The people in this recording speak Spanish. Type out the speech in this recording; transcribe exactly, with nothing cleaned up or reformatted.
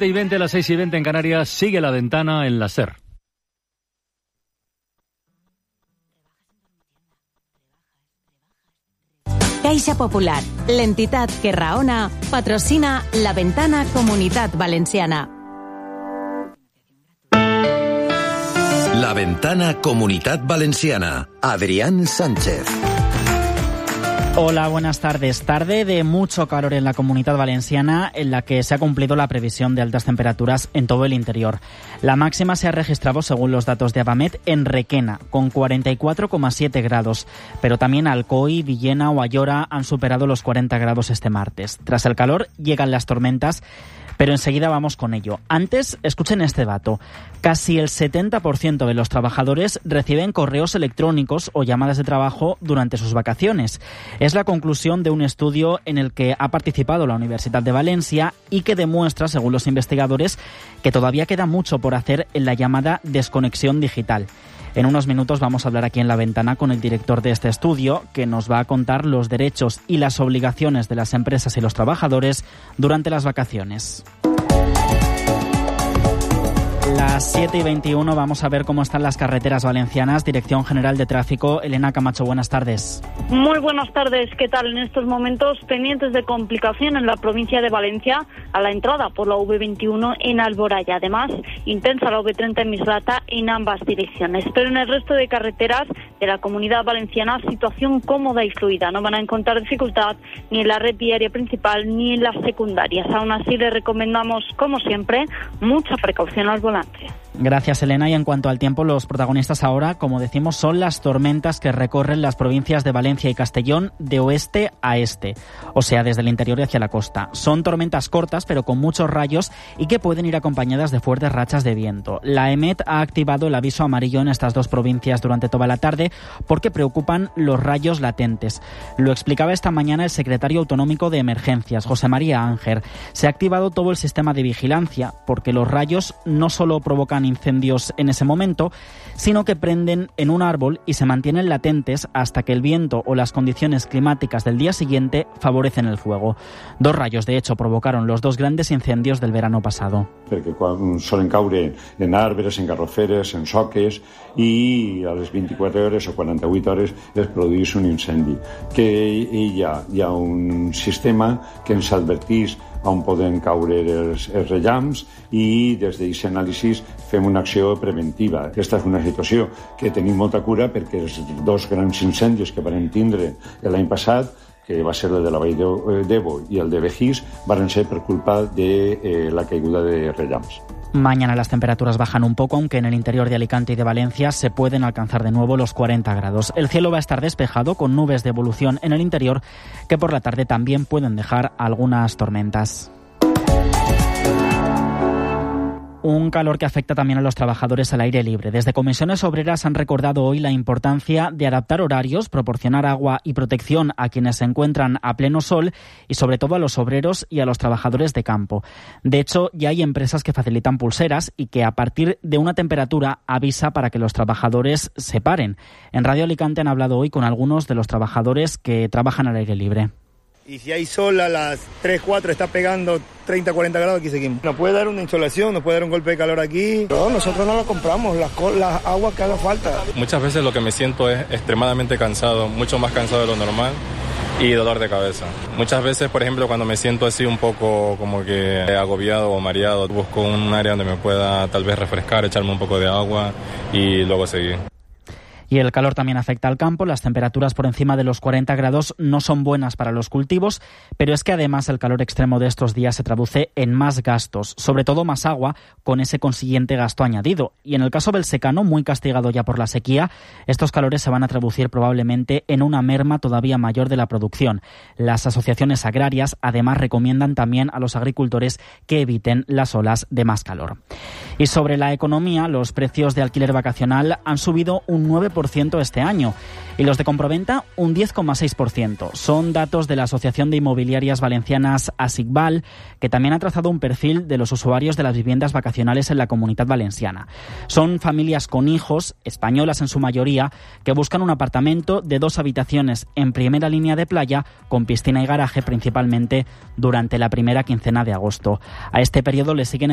siete y veinte, las seis y veinte en Canarias, sigue La Ventana en la SER. Caixa Popular, l'entitat que raona, patrocina La Ventana Comunitat Valenciana. La Ventana Comunitat Valenciana. Adrián Sánchez. Hola, buenas tardes. Tarde de mucho calor en la Comunidad Valenciana, en la que se ha cumplido la previsión de altas temperaturas en todo el interior. La máxima se ha registrado, según los datos de Abamet, en Requena, con cuarenta y cuatro coma siete grados. Pero también Alcoy, Villena o Ayora han superado los cuarenta grados este martes. Tras el calor llegan las tormentas, pero enseguida vamos con ello. Antes, escuchen este dato. Casi el setenta por ciento de los trabajadores reciben correos electrónicos o llamadas de trabajo durante sus vacaciones. Es la conclusión de un estudio en el que ha participado la Universidad de Valencia y que demuestra, según los investigadores, que todavía queda mucho por hacer en la llamada desconexión digital. En unos minutos vamos a hablar aquí en La Ventana con el director de este estudio, que nos va a contar los derechos y las obligaciones de las empresas y los trabajadores durante las vacaciones. Las siete y veintiuno, vamos a ver cómo están las carreteras valencianas. Dirección General de Tráfico, Elena Camacho, buenas tardes. Muy buenas tardes, ¿qué tal? En estos momentos pendientes de complicación en la provincia de Valencia a la entrada por la V veintiuno en Alboraya. Además, intensa la V treinta en Misrata en ambas direcciones. Pero en el resto de carreteras de la Comunidad Valenciana, situación cómoda y fluida. No van a encontrar dificultad ni en la red viaria principal ni en las secundarias. Aún así, les recomendamos, como siempre, mucha precaución al volante. Gracias, Elena. Y en cuanto al tiempo, los protagonistas ahora, como decimos, son las tormentas que recorren las provincias de Valencia y Castellón de oeste a este, o sea, desde el interior y hacia la costa. Son tormentas cortas, pero con muchos rayos y que pueden ir acompañadas de fuertes rachas de viento. La EMET ha activado el aviso amarillo en estas dos provincias durante toda la tarde porque preocupan los rayos latentes. Lo explicaba esta mañana el secretario autonómico de Emergencias, José María Ánger. Se ha activado todo el sistema de vigilancia porque los rayos no solo provocan incendios en ese momento, sino que prenden en un árbol y se mantienen latentes hasta que el viento o las condiciones climáticas del día siguiente favorecen el fuego. Dos rayos, de hecho, provocaron los dos grandes incendios del verano pasado. Perquè quan solen caure en arbres, en garroferes, en soques, i a les vint-i-quatre hores o quaranta-vuit hores es produeix un incendi. Que hi ha, hi ha un sistema que ens advertís on poden caure els, els rellamps i des d'aquest anàlisi fem una acció preventiva. Aquesta és una situació que tenim molta cura perquè els dos grans incendis que vam tindre l'any passat, que va ser el de la Vall d'Ebo i el de Begís, van ser per culpa de eh, la caiguda de rellamps. Mañana las temperaturas bajan un poco, aunque en el interior de Alicante y de Valencia se pueden alcanzar de nuevo los cuarenta grados. El cielo va a estar despejado con nubes de evolución en el interior que por la tarde también pueden dejar algunas tormentas. Un calor que afecta también a los trabajadores al aire libre. Desde Comisiones Obreras han recordado hoy la importancia de adaptar horarios, proporcionar agua y protección a quienes se encuentran a pleno sol y sobre todo a los obreros y a los trabajadores de campo. De hecho, ya hay empresas que facilitan pulseras y que a partir de una temperatura avisa para que los trabajadores se paren. En Radio Alicante han hablado hoy con algunos de los trabajadores que trabajan al aire libre. Y si hay sol a las tres, cuatro, está pegando treinta, cuarenta grados, aquí seguimos. Nos puede dar una insolación, nos puede dar un golpe de calor aquí. No, nosotros no lo compramos, las, las aguas que haga falta. Muchas veces lo que me siento es extremadamente cansado, mucho más cansado de lo normal y dolor de cabeza. Muchas veces, por ejemplo, cuando me siento así un poco como que agobiado o mareado, busco un área donde me pueda tal vez refrescar, echarme un poco de agua y luego seguir. Y el calor también afecta al campo. Las temperaturas por encima de los cuarenta grados no son buenas para los cultivos, pero es que además el calor extremo de estos días se traduce en más gastos, sobre todo más agua, con ese consiguiente gasto añadido. Y en el caso del secano, muy castigado ya por la sequía, estos calores se van a traducir probablemente en una merma todavía mayor de la producción. Las asociaciones agrarias además recomiendan también a los agricultores que eviten las olas de más calor. Y sobre la economía, los precios de alquiler vacacional han subido un nueve por ciento este año y los de compraventa un diez coma seis por ciento. Son datos de la Asociación de Inmobiliarias Valencianas ASICVAL, que también ha trazado un perfil de los usuarios de las viviendas vacacionales en la Comunidad Valenciana. Son familias con hijos, españolas en su mayoría, que buscan un apartamento de dos habitaciones en primera línea de playa, con piscina y garaje, principalmente durante la primera quincena de agosto. A este periodo le siguen